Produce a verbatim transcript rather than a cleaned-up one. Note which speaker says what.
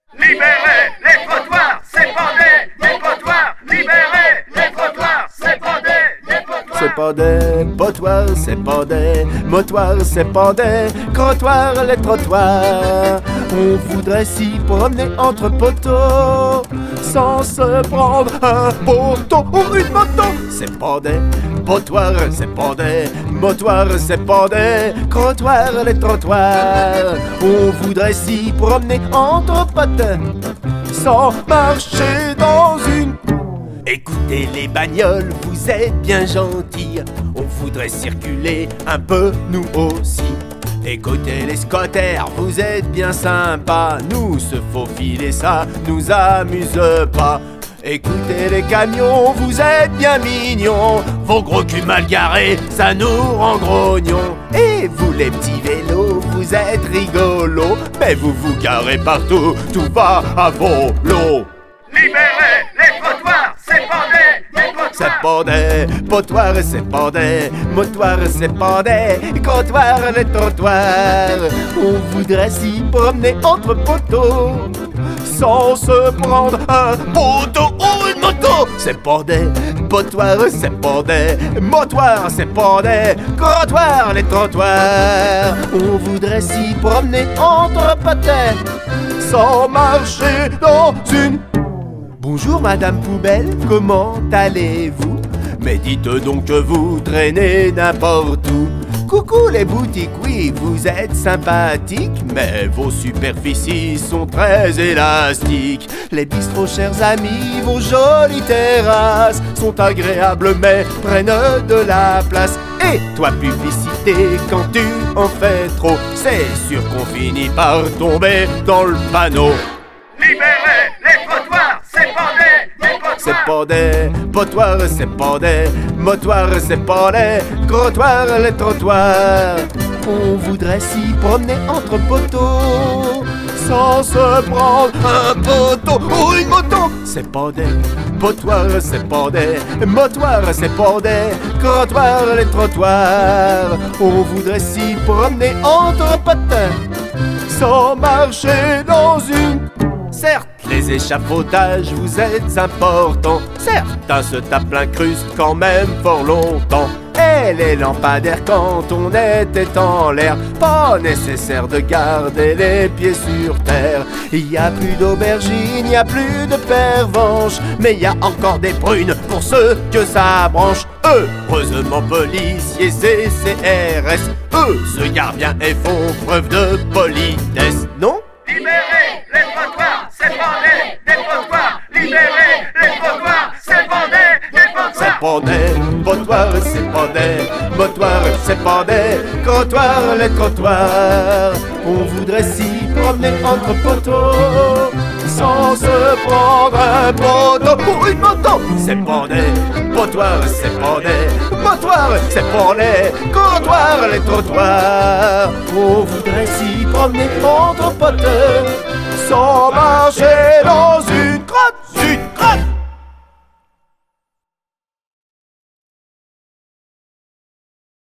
Speaker 1: Libérez les trottoirs, c'est bandé, les potoirs. Libérez les trottoirs, c'est bandé, les potoirs.
Speaker 2: C'est pas des potoirs, c'est pas des motoirs, c'est pas des crottoirs, les trottoirs. On voudrait s'y promener entre poteaux sans se prendre un poteau ou une moto. C'est pas des potoirs, c'est pas des motoirs, c'est pas des crottoirs, les trottoirs. On voudrait s'y promener entre potes sans marcher dans une... Écoutez les bagnoles, vous êtes bien gentils. On voudrait circuler un peu nous aussi. Écoutez les scooters, vous êtes bien sympas. Nous se faufiler ça nous amuse pas. Écoutez les camions, vous êtes bien mignons. Vos gros culs mal garés, ça nous rend grognons. Et vous les petits vélos, vous êtes rigolos. Mais vous vous garez partout, tout va à volo.
Speaker 1: Libérez les trottoirs, c'est bandé, les potoirs.
Speaker 2: C'est pas des potoirs, c'est pas des motoirs, c'est pas des crottoirs, les trottoirs. On voudrait s'y promener entre poteaux sans se prendre un poteau ou une moto. C'est pas des potoirs, c'est pas des motoirs, c'est pas des crottoirs, les trottoirs. On voudrait s'y promener entre potes sans marcher dans une... Bonjour Madame Poubelle, comment allez-vous? Mais dites donc que vous traînez n'importe où. Coucou les boutiques, oui, vous êtes sympathiques, mais vos superficies sont très élastiques. Les bistrots, chers amis, vos jolies terrasses sont agréables mais prennent de la place. Et toi publicité, quand tu en fais trop, c'est sûr qu'on finit par tomber dans le panneau.
Speaker 1: Libérez les trottoirs, c'est bandé, les potoirs.
Speaker 2: C'est pas des potoirs, c'est pas des motoirs, c'est pas des crottoirs, les trottoirs. On voudrait s'y promener entre poteaux sans se prendre un poteau ou une moto. C'est pas des potoirs, c'est pas des motoirs, c'est pas des crottoirs, les trottoirs. On voudrait s'y promener entre potes sans marcher dans une... Certes, les échafaudages, vous êtes importants. Certains se tapent l'incruste quand même fort longtemps. Et les lampadaires quand on était en l'air, pas nécessaire de garder les pieds sur terre. Il y a plus d'aubergines, il y a plus de pervenches, mais il y a encore des prunes pour ceux que ça branche. Heureusement policiers et C R S, eux se gardent bien et font preuve de politesse, non?
Speaker 1: Libérez les trottoirs, c'est bandé, les potoirs. Libérez les trottoirs, c'est bandé, les potoirs.
Speaker 2: C'est pas des potoirs, c'est pas des motoirs, c'est pas des crottoirs, les trottoirs. On voudrait s'y promener entre poteaux sans se prendre un poteau ou une moto. C'est pas des potoirs, c'est pas des motoirs, c'est pas les crottoirs, les trottoirs. On voudrait s'y promener entre potes sans marcher dans une